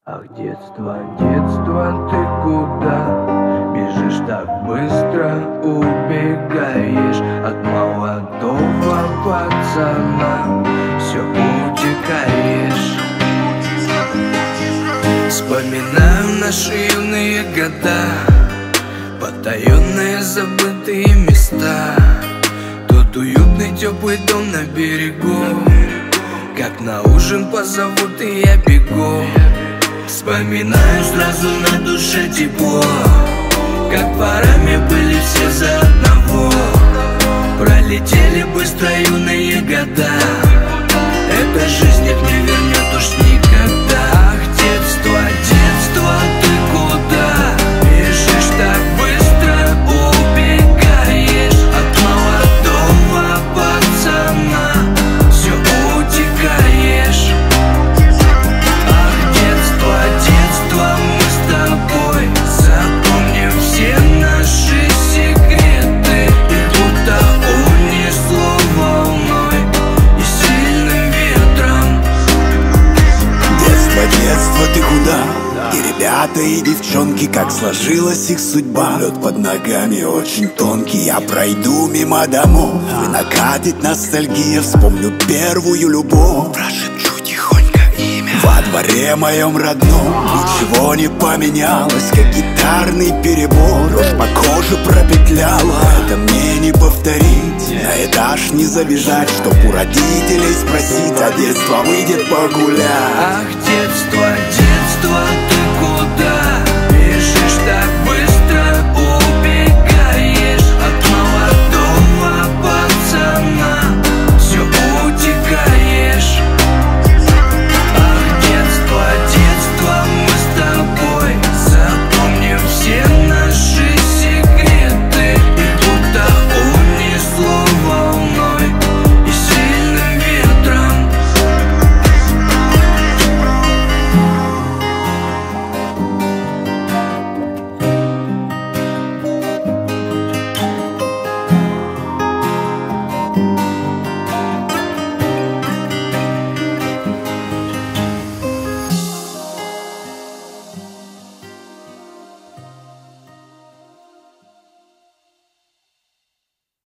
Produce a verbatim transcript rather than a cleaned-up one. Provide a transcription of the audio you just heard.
Ах, детство, детство, ты куда? Бежишь так быстро, убегаешь от молодого пацана. Все утекаешь. Вспоминаю наши юные года, потаенные забытые места. Тот уютный теплый дом на берегу, как на ужин позовут и я бегу. Вспоминаю, сразу на душе тепло, как парами были все за одного. Пролетели быстро юные года, эта жизнь их не вернет уж никогда. Ах, детство, детство, ты куда? Бежишь так быстро, убегаешь от молодого пацана. Все утекаешь. Детство, ты куда? И ребята, и девчонки, как сложилась их судьба. Лед под ногами очень тонкий, я пройду мимо домов, и накатит ностальгия, вспомню первую любовь. Прошепчу тихонько имя во дворе моем родном. Ничего не поменялось, как гитарный перебор. Дрожь по коже пропетляла, это мне не повторить. На этаж не забежать, чтоб у родителей спросить, а детство выйдет погулять. Ах, детство,